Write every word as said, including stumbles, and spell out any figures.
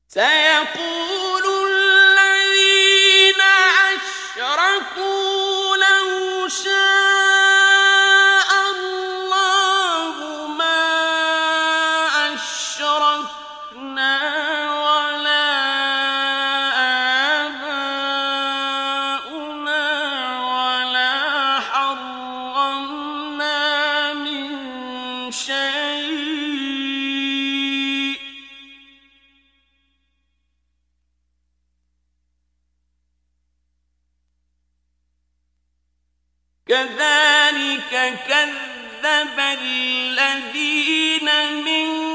سيقول الذين أشركوا لو شاء الله ما أشركنا ولا آباؤنا ولا حرمنا من شيء كذلك كذب الذين من